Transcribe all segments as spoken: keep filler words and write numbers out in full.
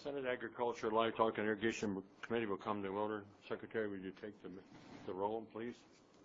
Senate Agriculture, Livestock, and Irrigation Committee will come to order. Secretary, would you take the, the roll, please?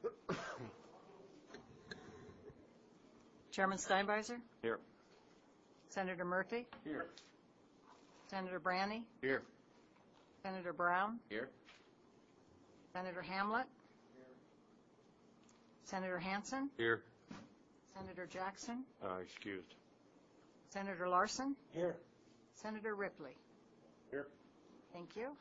Chairman Steinbeiser? Here. Senator Murphy? Here. Senator Branney? Here. Senator Brown? Here. Senator Hamlet? Here. Senator Hansen? Here. Senator Jackson? Uh, excused. Senator Larson? Here. Senator Ripley? Here. Thank you.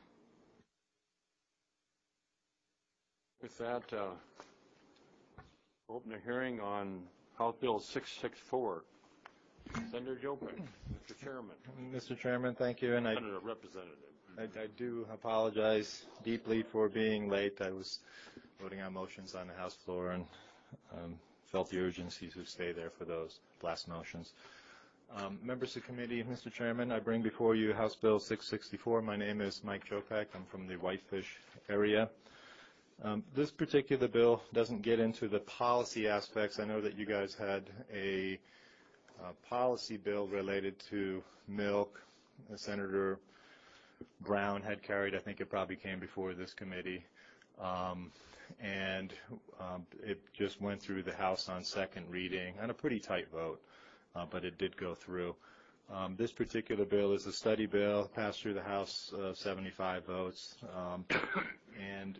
With that, uh, open a hearing on House Bill six sixty-four. Senator Jopek, Mister Chairman. Mister Chairman, thank you. And I, Senator Representative. I, I do apologize deeply for being late. I was voting on motions on the House floor and um, felt the urgency to stay there for those last motions. Um, members of the committee, Mister Chairman, I bring before you House Bill six sixty-four. My name is Mike Jopek. I'm from the Whitefish area. Um, this particular bill doesn't get into the policy aspects. I know that you guys had a uh, policy bill related to milk. Uh, Senator Brown had carried. I think it probably came before this committee. Um, and um, it just went through the House on second reading on a pretty tight vote, uh, but it did go through. Um, this particular bill is a study bill, passed through the House, uh, seventy-five votes, um, and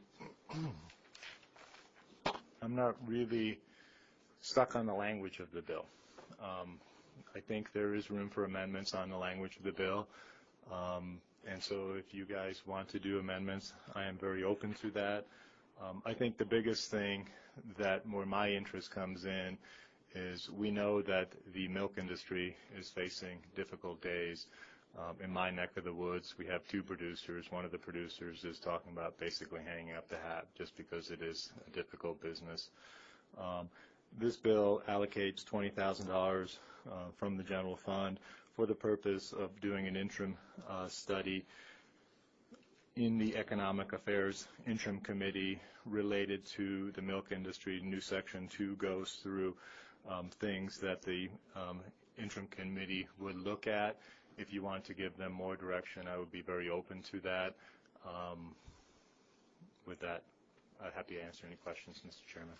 I'm not really stuck on the language of the bill. Um, I think there is room for amendments on the language of the bill, um, and so if you guys want to do amendments, I am very open to that. Um, I think the biggest thing that where my interest comes in is we know that the milk industry is facing difficult days. Um, in my neck of the woods, we have two producers. One of the producers is talking about basically hanging up the hat just because it is a difficult business. Um, this bill allocates twenty thousand dollars uh, from the general fund for the purpose of doing an interim uh, study in the Economic Affairs Interim Committee related to the milk industry. New Section two goes through um, things that the um, Interim Committee would look at. If you want to give them more direction, I would be very open to that. Um, with that, I'm happy to answer any questions, Mister Chairman.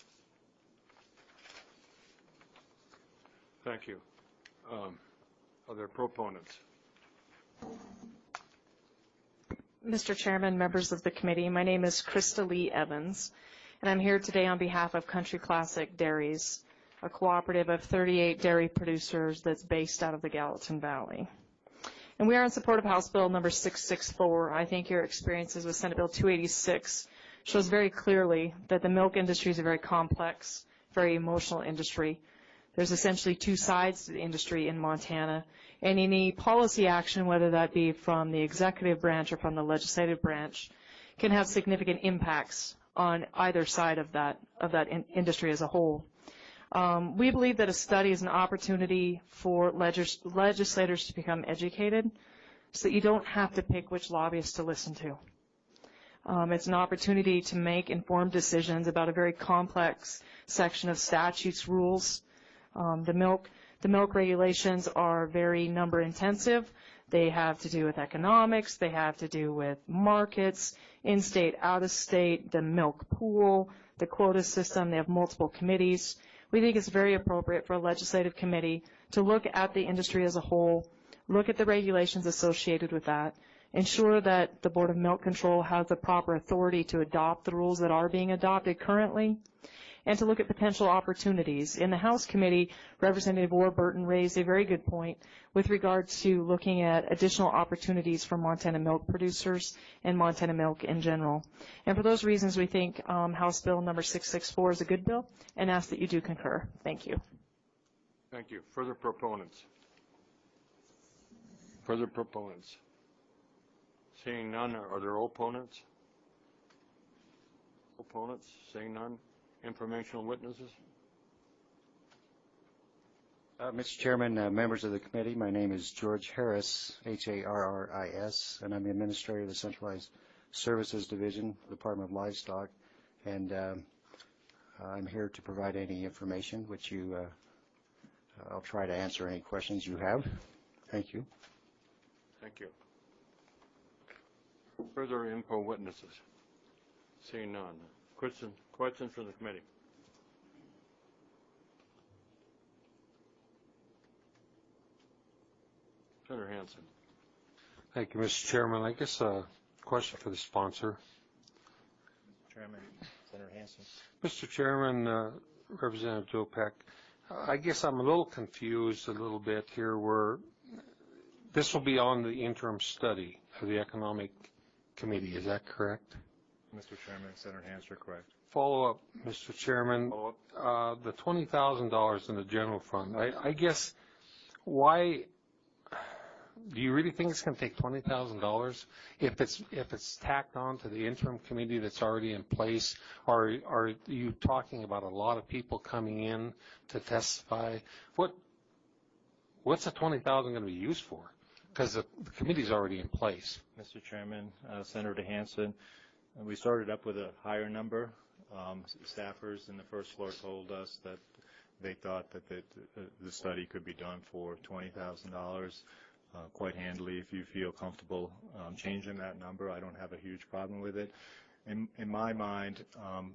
Thank you. Um, are there proponents? Mister Chairman, members of the committee, my name is Krista Lee Evans, and I'm here today on behalf of Country Classic Dairies, a cooperative of thirty-eight dairy producers that's based out of the Gallatin Valley. And we are in support of House Bill number six sixty-four. I think your experiences with Senate Bill two eighty-six shows very clearly that the milk industry is a very complex, very emotional industry. There's essentially two sides to the industry in Montana, and any policy action, whether that be from the executive branch or from the legislative branch, can have significant impacts on either side of that of that in industry as a whole. Um, we believe that a study is an opportunity for legis legislators to become educated so that you don't have to pick which lobbyists to listen to. Um, it's an opportunity to make informed decisions about a very complex section of statutes, rules. Um, the milk, the milk regulations are very number intensive. They have to do with economics. They have to do with markets, in-state, out-of-state, the milk pool, the quota system. They have multiple committees. We think it's very appropriate for a legislative committee to look at the industry as a whole, look at the regulations associated with that, ensure that the Board of Milk Control has the proper authority to adopt the rules that are being adopted currently, and to look at potential opportunities. In the House committee, Representative Warburton raised a very good point with regard to looking at additional opportunities for Montana milk producers and Montana milk in general. And for those reasons, we think um, House Bill number six sixty-four is a good bill and ask that you do concur. Thank you. Thank you. Further proponents? Further proponents? Seeing none, are there opponents? Opponents? Seeing none? Informational witnesses? Uh, Mister Chairman, uh, members of the committee, my name is George Harris, H A R R I S, and I'm the administrator of the Centralized Services Division, Department of Livestock, and um, I'm here to provide any information which you, uh, I'll try to answer any questions you have. Thank you. Thank you. Further info witnesses? Seeing none. Question, questions from the committee? Senator Hansen. Thank you, Mister Chairman. I guess a question for the sponsor. Chairman, Senator Hansen. Mister Chairman, uh, Representative Joe Peck, I guess I'm a little confused a little bit here where this will be on the interim study of the Economic Committee. Is that correct? Mister Chairman, Senator Hansen, correct. Follow up, Mister Chairman. Follow up. Uh, the twenty thousand dollars in the general fund, I, I guess why do you really think it's going to take twenty thousand dollars if it's if it's tacked on to the interim committee that's already in place? Or are you talking about a lot of people coming in to testify? What what's the twenty thousand dollars going to be used for? Because the, the committee's already in place. Mister Chairman, uh, Senator Hansen, uh, we started up with a higher number. Um, staffers in the first floor told us that they thought that the, the study could be done for twenty thousand dollars. Uh, quite handily. If you feel comfortable um, changing that number, I don't have a huge problem with it. In, in my mind, um,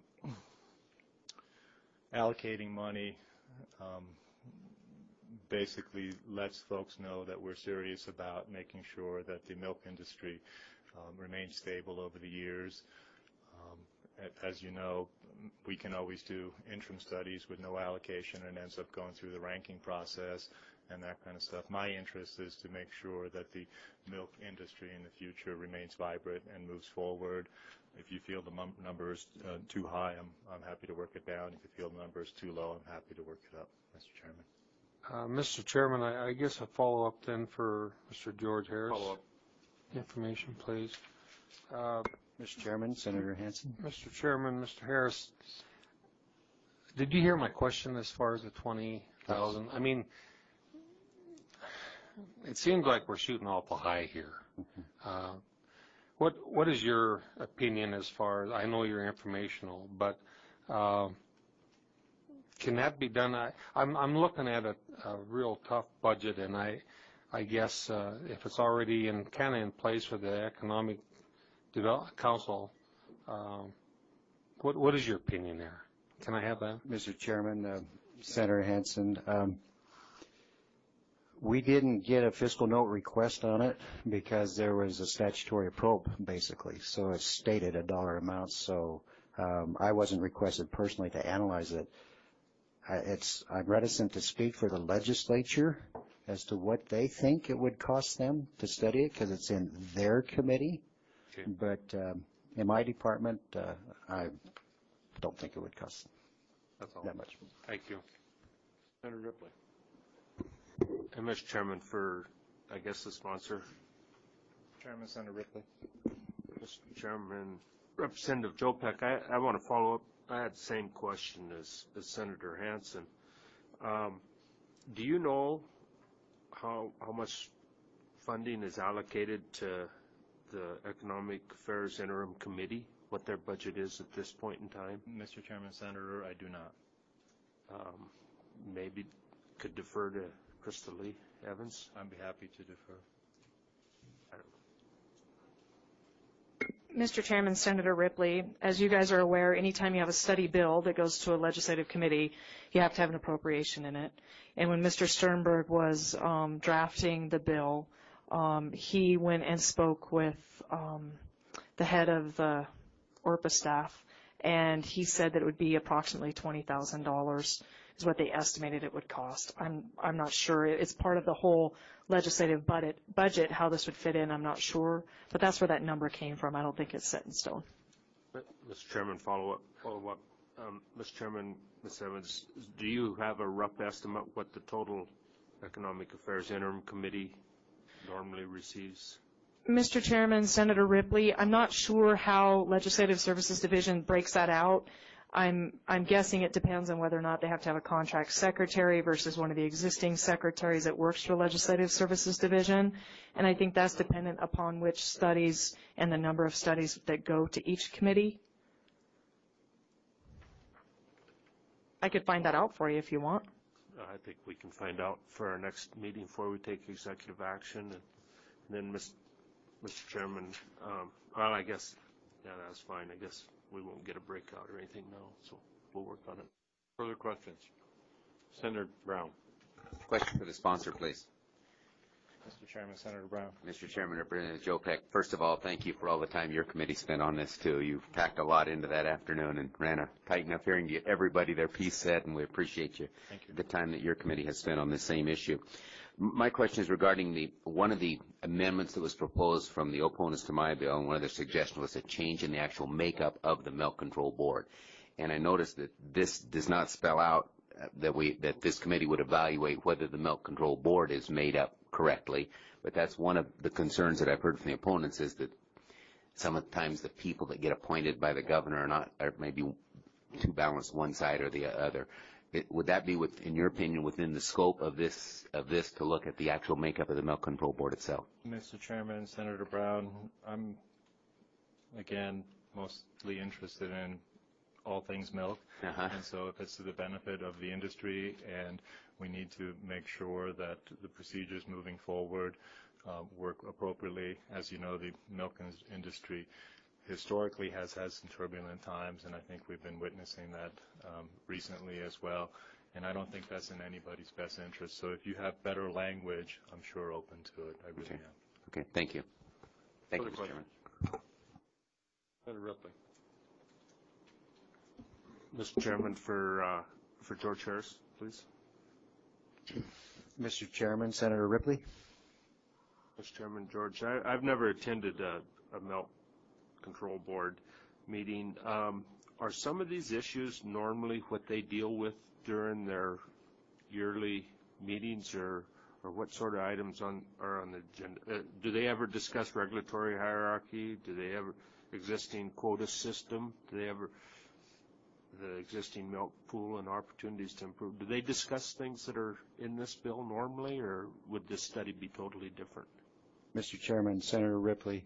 allocating money um, basically lets folks know that we're serious about making sure that the milk industry um, remains stable over the years. Um, as you know, we can always do interim studies with no allocation and ends up going through the ranking process and that kind of stuff. My interest is to make sure that the milk industry in the future remains vibrant and moves forward. If you feel the number is uh, too high, I'm, I'm happy to work it down. If you feel the number is too low, I'm happy to work it up, Mister Chairman. Uh, Mister Chairman, I, I guess a follow-up then for Mister George Harris. Follow-up. Information, please. Uh, Mister Chairman, Senator Hansen. Mister Chairman, Mister Harris, did you hear my question as far as the twenty thousand? I mean, it seems like we're shooting awful high here. Uh, what what is your opinion as far as, I know you're informational, but uh, can that be done? I, I'm I'm looking at a, a real tough budget, and I I guess uh, if it's already in kind of in place for the Economic Development Council, uh, what what is your opinion there? Can I have that? Mister Chairman, uh, Senator Hansen, um, we didn't get a fiscal note request on it because there was a statutory probe, basically. So it stated a dollar amount. So um, I wasn't requested personally to analyze it. I, it's, I'm reticent to speak for the legislature as to what they think it would cost them to study it because it's in their committee. Okay. But um, in my department, uh, I don't think it would cost That's all. that much. Thank you. Senator Ripley. And Mister Chairman, for, I guess, the sponsor. Chairman, Senator Ripley. Mister Chairman, Representative Joe Peck, I, I want to follow up. I had the same question as, as Senator Hansen. Um, do you know how, how much funding is allocated to the Economic Affairs Interim Committee, what their budget is at this point in time? Mister Chairman, Senator, I do not. Um, maybe could defer to Krista Lee Evans. I'd be happy to defer. Mister Chairman, Senator Ripley, as you guys are aware, anytime you have a study bill that goes to a legislative committee, you have to have an appropriation in it. And when Mister Sternberg was um, drafting the bill, um, he went and spoke with um, the head of the O R P A staff, and he said that it would be approximately twenty thousand dollars is what they estimated it would cost. I'm I'm not sure. It's part of the whole legislative budget, budget, how this would fit in, I'm not sure. But that's where that number came from. I don't think it's set in stone. Mister Chairman, follow up. Follow up. Um, Mister Chairman, Miz Evans, do you have a rough estimate what the total Economic Affairs Interim Committee normally receives? Mister Chairman, Senator Ripley, I'm not sure how Legislative Services Division breaks that out. I'm, I'm guessing it depends on whether or not they have to have a contract secretary versus one of the existing secretaries that works for Legislative Services Division. And I think that's dependent upon which studies and the number of studies that go to each committee. I could find that out for you if you want. I think we can find out for our next meeting before we take executive action. And then, Miz Mister Chairman. Um, Well, I guess, yeah, that's fine. I guess we won't get a breakout or anything now, so we'll work on it. Further questions? Senator Brown. Question for the sponsor, please. Mister Chairman, Senator Brown. Mister Chairman, Representative Joe Peck, first of all, thank you for all the time your committee spent on this, too. You've packed a lot into that afternoon and ran a tight enough hearing to get everybody their piece set, and we appreciate you, Thank you. the time that your committee has spent on this same issue. My question is regarding the one of the amendments that was proposed from the opponents to my bill, and one of their suggestions was a change in the actual makeup of the Milk Control Board. And I noticed that this does not spell out that we that this committee would evaluate whether the Milk Control Board is made up correctly, but that's one of the concerns that I've heard from the opponents is that sometimes the people that get appointed by the governor are not are maybe too balanced one side or the other. It, would that be, with, in your opinion, within the scope of this of this to look at the actual makeup of the Milk Control Board itself? Mister Chairman, Senator Brown, I'm, again, mostly interested in all things milk. Uh-huh. And so if it's to the benefit of the industry and we need to make sure that the procedures moving forward uh, work appropriately. As you know, the milk in- industry historically has had some turbulent times, and I think we've been witnessing that um, recently as well. And I don't think that's in anybody's best interest. So if you have better language, I'm sure open to it. I really Okay. am. Okay, thank you. Thank you, Further Mister Chairman. Senator Ripley. Mister Chairman, for, uh, for George Harris, please. Mister Chairman, Senator Ripley. Mister Chairman, George, I, I've never attended a, a milk control board meeting. Um, are some of these issues normally what they deal with during their yearly meetings, or, or what sort of items on, are on the agenda? Uh, do they ever discuss regulatory hierarchy? Do they ever, existing quota system? Do they ever, the existing milk pool and opportunities to improve? Do they discuss things that are in this bill normally, or would this study be totally different? Mister Chairman, Senator Ripley,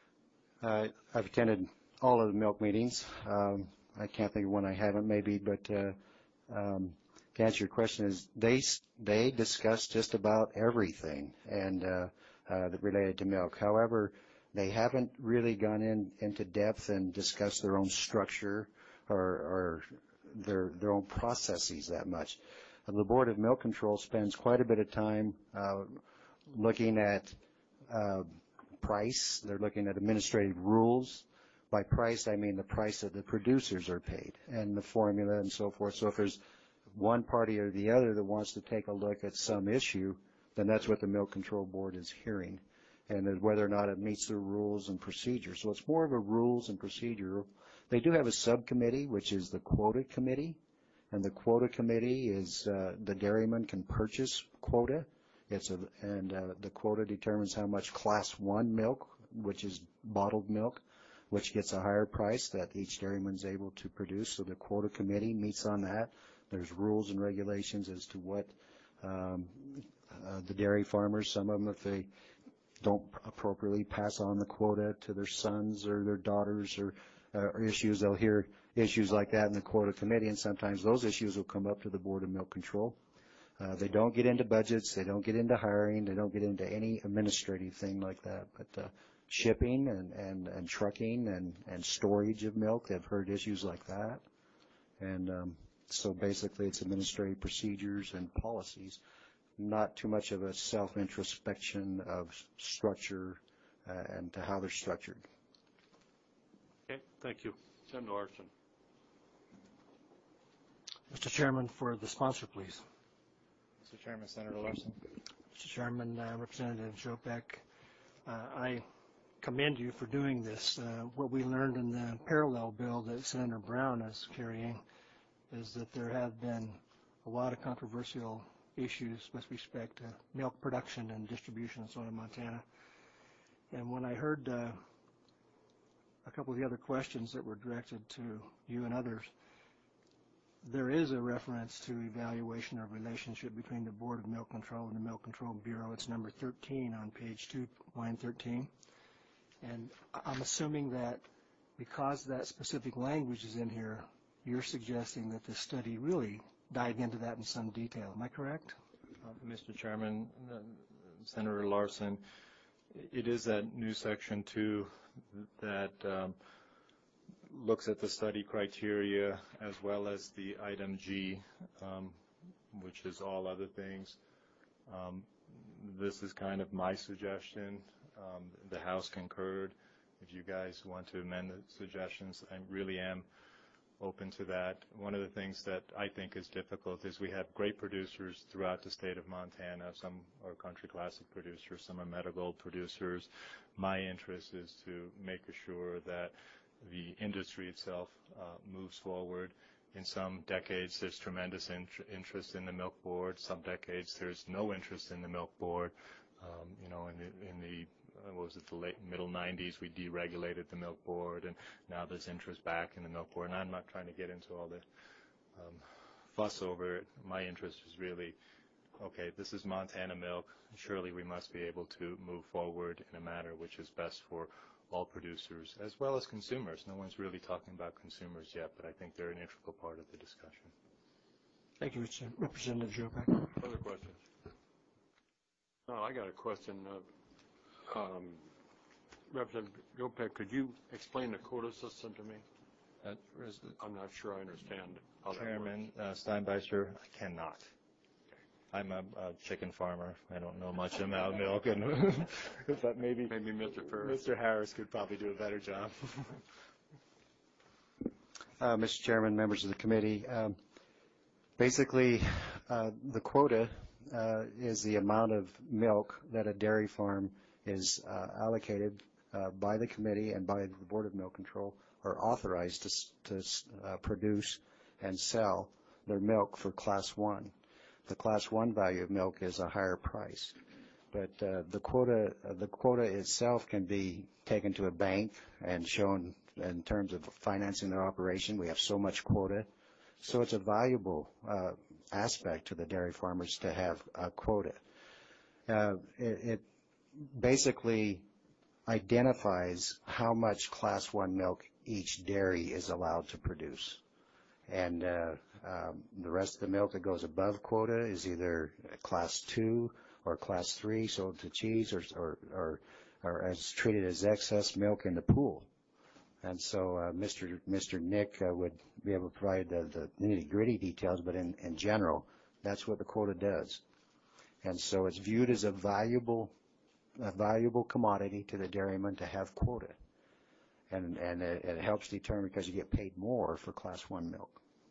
uh, I've attended all of the milk meetings. Um, I can't think of one I haven't, maybe, but uh, um, to answer your question, is they they discuss just about everything and uh, uh, that related to milk. However, they haven't really gone in into depth and discussed their own structure or, or their their own processes that much. Uh, the Board of Milk Control spends quite a bit of time uh, looking at uh, price. They're looking at administrative rules. By price, I mean the price that the producers are paid and the formula and so forth. So if there's one party or the other that wants to take a look at some issue, then that's what the Milk Control Board is hearing, and whether or not it meets the rules and procedures. So it's more of a rules and procedure. They do have a subcommittee, which is the quota committee, and the quota committee is uh, the dairyman can purchase quota. It's a, and uh, the quota determines how much class one milk, which is bottled milk, which gets a higher price that each dairyman is able to produce. So the quota committee meets on that. There's rules and regulations as to what um, uh, the dairy farmers, some of them, if they don't appropriately pass on the quota to their sons or their daughters or, uh, or issues, they'll hear issues like that in the quota committee, and sometimes those issues will come up to the Board of Milk Control. Uh, they don't get into budgets, they don't get into hiring, they don't get into any administrative thing like that, but uh, shipping and, and, and trucking and, and storage of milk, they've heard issues like that. And um, so basically it's administrative procedures and policies, not too much of a self-introspection of structure uh, and to how they're structured. Okay, thank you. Senator Larson. Mister Chairman, for the sponsor, please. Mister Chairman, Senator Larson. Mister Chairman, uh, Representative Jopek, uh, I commend you for doing this. Uh, what we learned in the parallel bill that Senator Brown is carrying is that there have been a lot of controversial issues with respect to milk production and distribution in southern Montana. And when I heard uh, a couple of the other questions that were directed to you and others, there is a reference to evaluation of relationship between the Board of Milk Control and the Milk Control Bureau. It's number thirteen on page two, line thirteen. And I'm assuming that because that specific language is in here, you're suggesting that this study really dive into that in some detail. Am I correct? Uh, Mister Chairman, uh, Senator Larson, it is that new section two that um, looks at the study criteria as well as the item G, um, which is all other things. Um, this is kind of my suggestion. Um, the House concurred. If you guys want to amend the suggestions, I really am open to that. One of the things that I think is difficult is we have great producers throughout the state of Montana. Some are country classic producers, some are Metagold producers. My interest is to make sure that the industry itself uh, moves forward. In some decades, there's tremendous int interest in the milk board. Some decades, there's no interest in the milk board. Um, you know, in the, in the uh, what was it, the late middle nineties, we deregulated the milk board, and now there's interest back in the milk board. And I'm not trying to get into all the um, fuss over it. My interest is really, okay, this is Montana milk. Surely we must be able to move forward in a manner which is best for all producers as well as consumers. No one's really talking about consumers yet, but I think they're an integral part of the discussion. Thank you, Representative Jopak. Other questions? No, I got a question. Uh, um, Representative Jopak, could you explain the quota system to me? Uh, I'm not sure I understand how that works. Chairman uh, Steinbeister, I cannot. I'm a, a chicken farmer. I don't know much about milk, and but maybe maybe Mister Ferris. Mister Harris could probably do a better job. uh, Mister Chairman, members of the committee, um, basically, uh, the quota uh, is the amount of milk that a dairy farm is uh, allocated uh, by the committee and by the Board of Milk Control, or authorized to, to uh, produce and sell their milk for Class One. The Class One value of milk is a higher price, but uh, the quota uh, the quota itself can be taken to a bank and shown in terms of financing their operation. We have so much quota, so it's a valuable uh, aspect to the dairy farmers to have a quota. Uh, it, it basically identifies how much Class One milk each dairy is allowed to produce. And uh, um, the rest of the milk that goes above quota is either class two or class three, sold to cheese, or, or, or, or as treated as excess milk in the pool. And so uh, Mister Mister Nick uh, would be able to provide the, the nitty-gritty details, but in, in general, that's what the quota does. And so it's viewed as a valuable, a valuable commodity to the dairyman to have quota. And, and it, it helps determine, because you get paid more for Class One milk.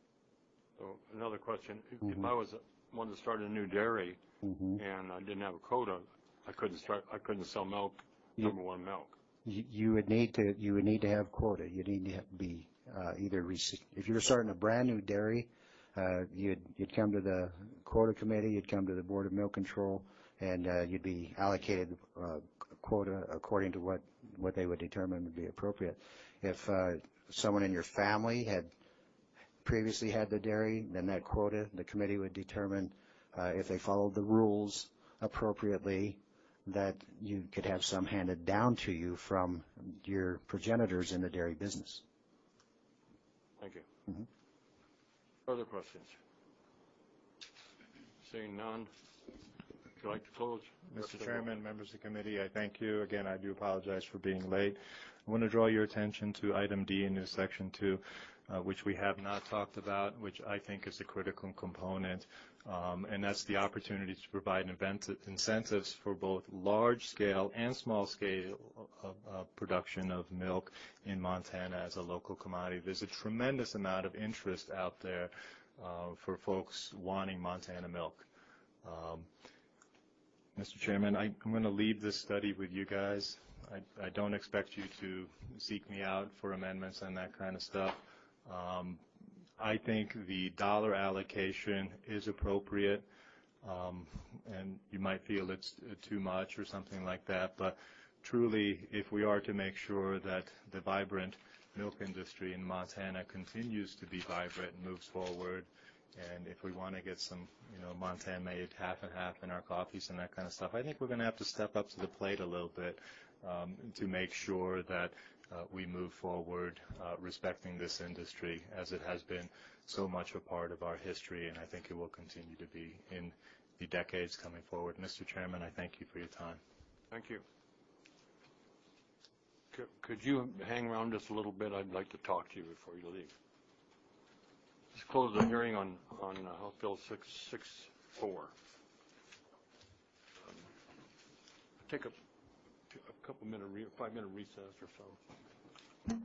So another question: if, Mm-hmm. if I was wanted to start a new dairy Mm-hmm. and I didn't have a quota, I couldn't start. I couldn't sell milk, You- number one milk. You, you would need to you would need to have quota. You need to have, be uh, either rec- if you're starting a brand new dairy, uh, you'd you'd come to the quota committee, you'd come to the Board of Milk Control, and uh, you'd be allocated uh, quota according to what what they would determine would be appropriate. If uh, someone in your family had previously had the dairy, then that quota, the committee would determine uh, if they followed the rules appropriately, that you could have some handed down to you from your progenitors in the dairy business. Thank you. Mm-hmm. Further questions? Seeing none, would you like to close? Mister Chairman, members of the committee, I thank you. Again, I do apologize for being late. I want to draw your attention to item D in this section two, uh, which we have not talked about, which I think is a critical component, um, and that's the opportunity to provide invent- incentives for both large-scale and small-scale uh, uh, production of milk in Montana as a local commodity. There's a tremendous amount of interest out there uh, for folks wanting Montana milk. Um, Mister Chairman, I, I'm going to leave this study with you guys. I, I don't expect you to seek me out for amendments and that kind of stuff. Um, I think the dollar allocation is appropriate, um, and you might feel it's too much or something like that, but truly, if we are to make sure that the vibrant milk industry in Montana continues to be vibrant and moves forward, and if we want to get some, you know, Montana-made half and half in our coffees and that kind of stuff, I think we're going to have to step up to the plate a little bit um, to make sure that uh, we move forward uh, respecting this industry, as it has been so much a part of our history, and I think it will continue to be in the decades coming forward. Mister Chairman, I thank you for your time. Thank you. Could- Could you hang around just a little bit? I'd like to talk to you before you leave. Let's close the hearing on, on uh, House Bill six sixty-four. Um, Take a, a couple minute, re- five minute recess or so.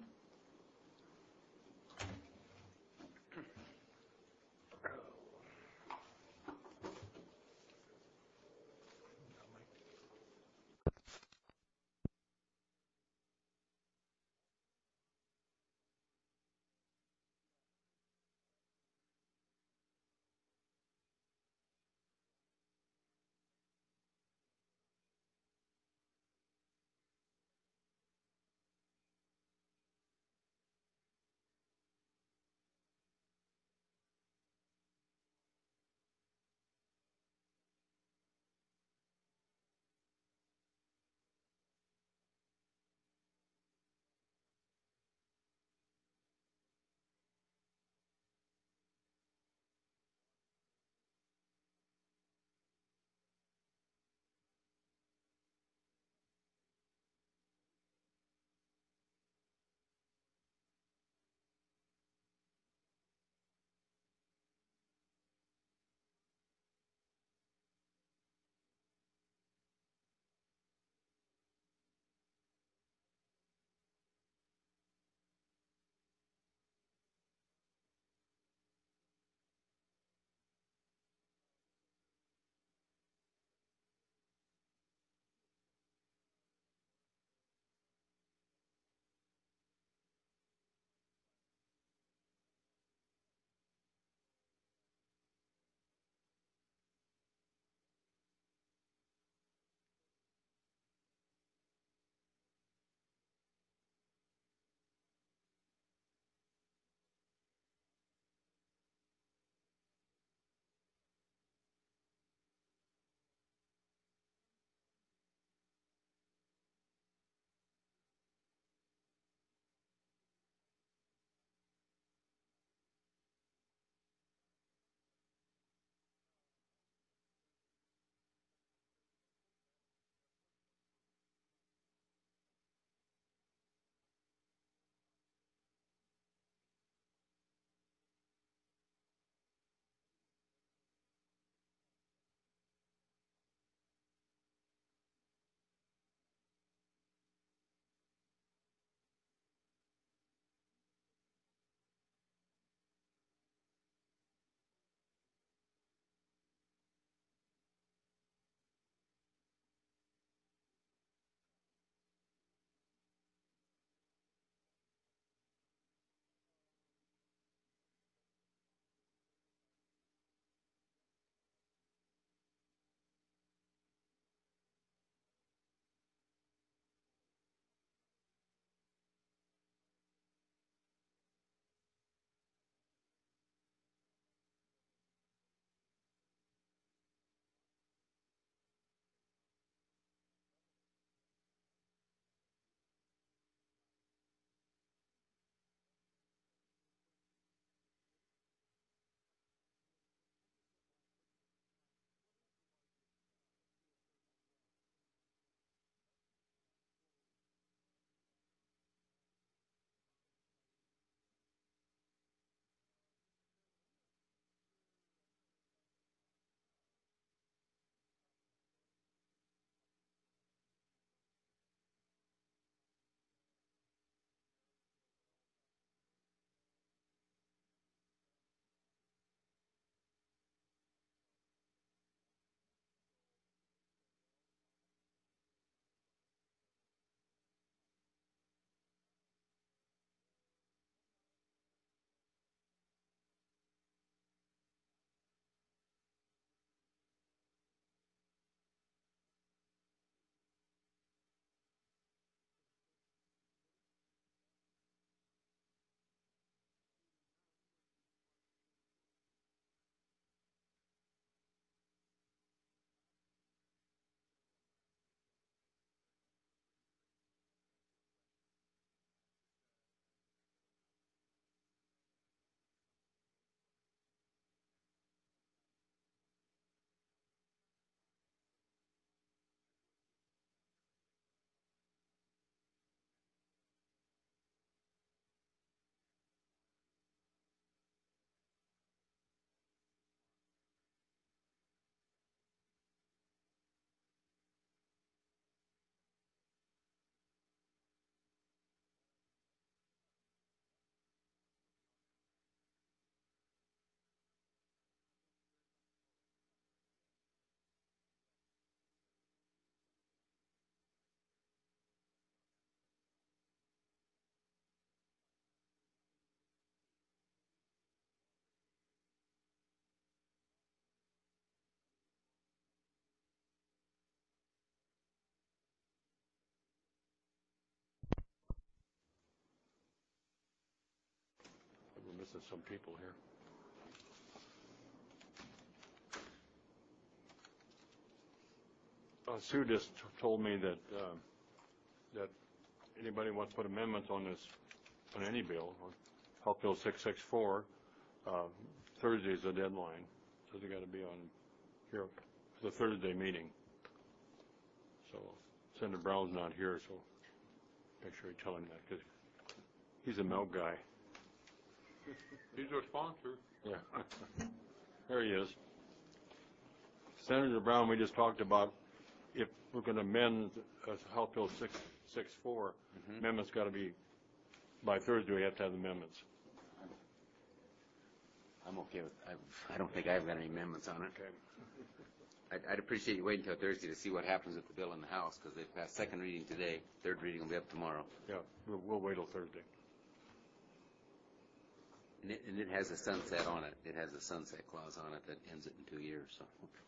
missing some people here. Uh, Sue just t- told me that, uh, that anybody wants to put amendments on this, on any bill, on House Bill six sixty-four, uh, Thursday is the deadline, so they got to be on here for the Thursday meeting. So Senator Brown's not here, so make sure you tell him that, because he's a milk guy. He's our sponsor. Yeah. There he is. Senator Brown, we just talked about if we're going to amend uh, House Bill six sixty-four, Mhm. amendments got to be, by Thursday, we have to have the amendments. I'm okay with, I, I don't think I've got any amendments on it. Okay. I'd, I'd appreciate you waiting until Thursday to see what happens with the bill in the House, because they passed second reading today. Third reading will be up tomorrow. Yeah, we'll, we'll wait till Thursday. And it, and it has a sunset on it. It has a sunset clause on it that ends it in two years, so.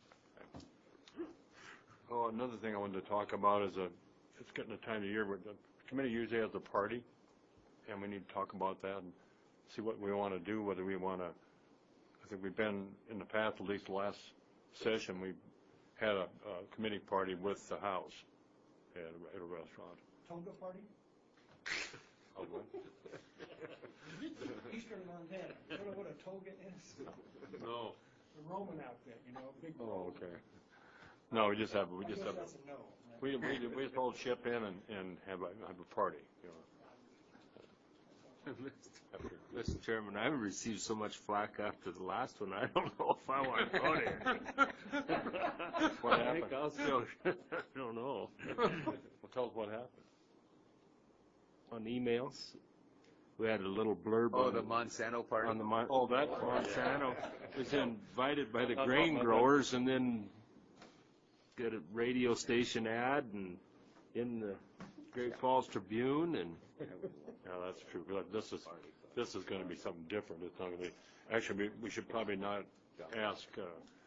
Oh, another thing I wanted to talk about is a, it's getting the time of year where the committee usually has a party, and we need to talk about that and see what we want to do, whether we want to, I think we've been, in the past, at least the last session, we had a, a committee party with the House at a, at a restaurant. Toga party? Oh, what? Eastern Montana. You know what a toga is? No. The Roman outfit, you know, big. Oh, okay. No, we just have, we I just guess have, that's a no. we, we, we just all chip in and, and have a, have a party, you know. After- Mister Chairman, I received so much flack after the last one, I don't know if I want to go there. What I think happened? I'll still, I don't know. Well, tell us what happened. On emails, we had a little blurb Oh, on the the, Monsanto party? on the Mon- Oh, that Monsanto was invited by the That's grain what my- growers and then get a radio station ad and in the Great Falls Tribune and Yeah, that's true. But this is, this is going to be something different. It's not going to be, actually, we, we should probably not ask uh,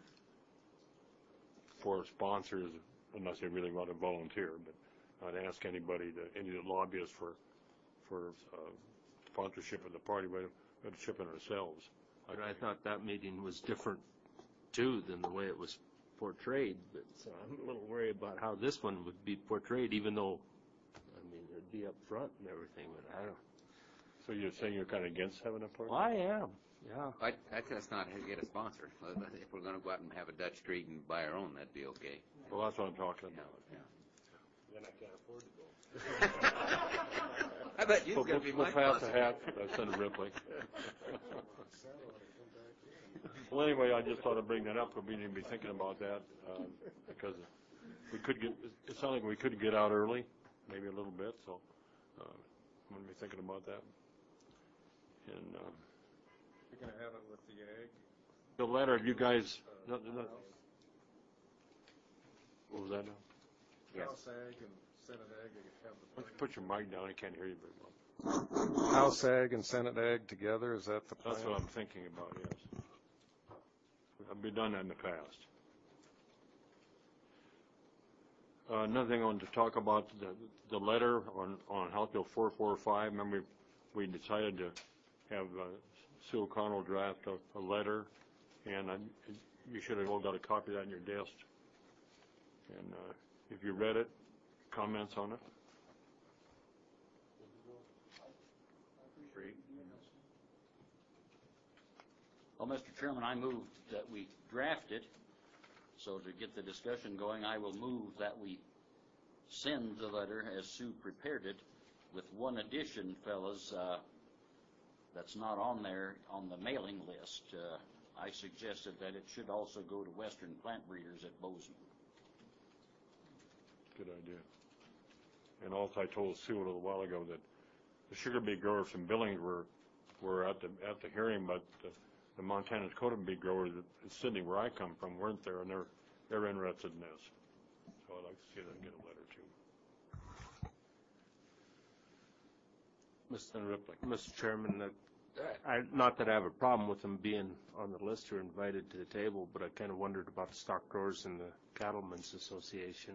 for sponsors unless they really want to volunteer, but not ask anybody, to, any lobbyists for, for uh, sponsorship of the party. We have to chip in ourselves. But I thought that meeting was different too than the way it was portrayed, but so I'm a little worried about how this one would be portrayed, even though, I mean, it'd be up front and everything, but I don't. So you're saying you're kind of against having a party? Well, I am, yeah. I, I tell us not to get a sponsor. If we're going to go out and have a Dutch treat and buy our own, that'd be okay. Well, that's what I'm talking Yeah, about. yeah. Then I can't afford to go. I bet you're We'll, going to be we'll my pass the sponsor. hat, uh, Senator Ripley. Well, anyway, I just thought I'd bring that up, but we need to be thinking about that, uh, because we could get, it sounded like we could get out early, maybe a little bit, so, uh, I'm gonna be thinking about that. And, uh, You're going to have it with the egg? the letter, you guys, no, no, what was that now? Yes. House Ag and Senate Ag, you have Why the don't you put your mic down, I can't hear you very well. House Ag and Senate Ag together, is that the plan? That's what I'm thinking about, yes. I've done that in the past. Uh, Another thing I wanted to talk about, the, the letter on, on House Bill four forty-five. Remember, we decided to have uh, Sue O'Connell draft a, a letter, and I, you should have all got a copy of that in your desk. And uh, if you read it, comments on it? Well, Mister Chairman, I move that we draft it. So to get the discussion going, I will move that we send the letter as Sue prepared it, with one addition, fellas, uh, that's not on there on the mailing list. Uh, I suggested that it should also go to Western Plant Breeders at Bozeman. Good idea. And also, I told Sue a little while ago that the sugar beet growers from Billings were, were at the, at the hearing, but the, the Montana Dakota beet growers in Sydney, where I come from, weren't there, and they're, they're interested in this. So I'd like to see them get a letter too. Mister Ripley. Mister Chairman, uh, I, not that I have a problem with them being on the list or invited to the table, but I kind of wondered about the stock growers and the Cattlemen's Association.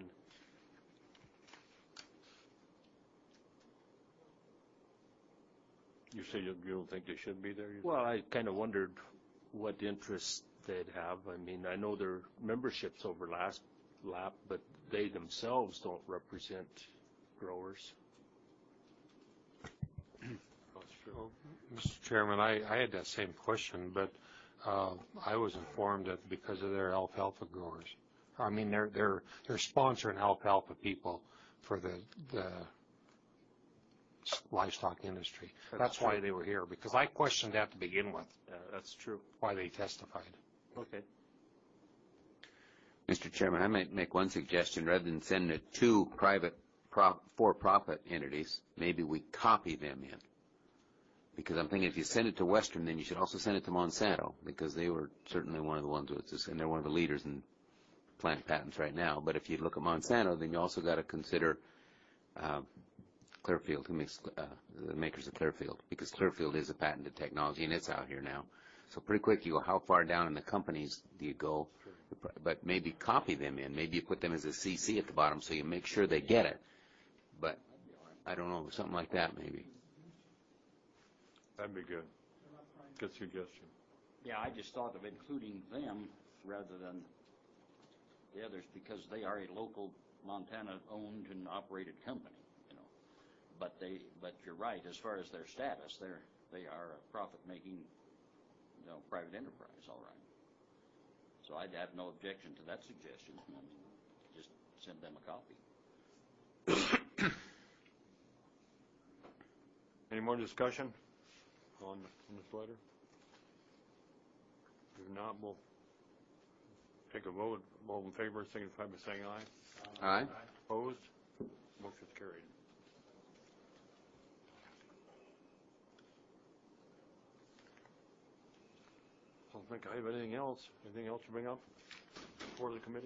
You say you you don't think they should be there? You- Well, I kind of wondered what interest they'd have. I mean, I know their memberships overlap, lap, but they themselves don't represent growers. That's true. Well, Mister Chairman, I, I had that same question, but uh, I was informed that because of their alfalfa growers, I mean, they're they're they're sponsoring alfalfa people for the the livestock industry. That's That's why true. they were here, because I questioned that to begin with, Yeah, that's true. why they testified. Okay. Mister Chairman, I might make one suggestion. Rather than send it to private pro- for-profit entities, maybe we copy them in. Because I'm thinking if you send it to Western, then you should also send it to Monsanto, because they were certainly one of the ones with this, and they're one of the leaders in plant patents right now. But if you look at Monsanto, then you also got to consider uh, Clearfield, who makes uh, the makers of Clearfield, because Clearfield is a patented technology and it's out here now. So pretty quick, you go, how far down in the companies do you go? But maybe copy them in. Maybe you put them as a C C at the bottom so you make sure they get it. But I don't know, something like that maybe. That'd be good. Good suggestion. Yeah, I just thought of including them rather than the others because they are a local Montana-owned and operated company, you know. But they, but you're right, as far as their status, they're, they are a profit-making, you know, private enterprise, all right. So I'd have no objection to that suggestion. I mean, just send them a copy. Any more discussion on, on this letter? If not, we'll take a vote. All in favor, signify by saying aye. Aye. Opposed? Motion's carried. I don't think I have anything else. Anything else to bring up before the committee?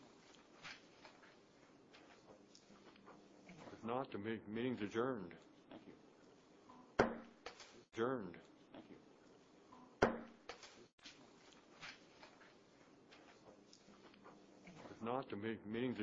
If not, the me- meeting's adjourned. Thank you. Adjourned. Thank you. If not, the me- meeting's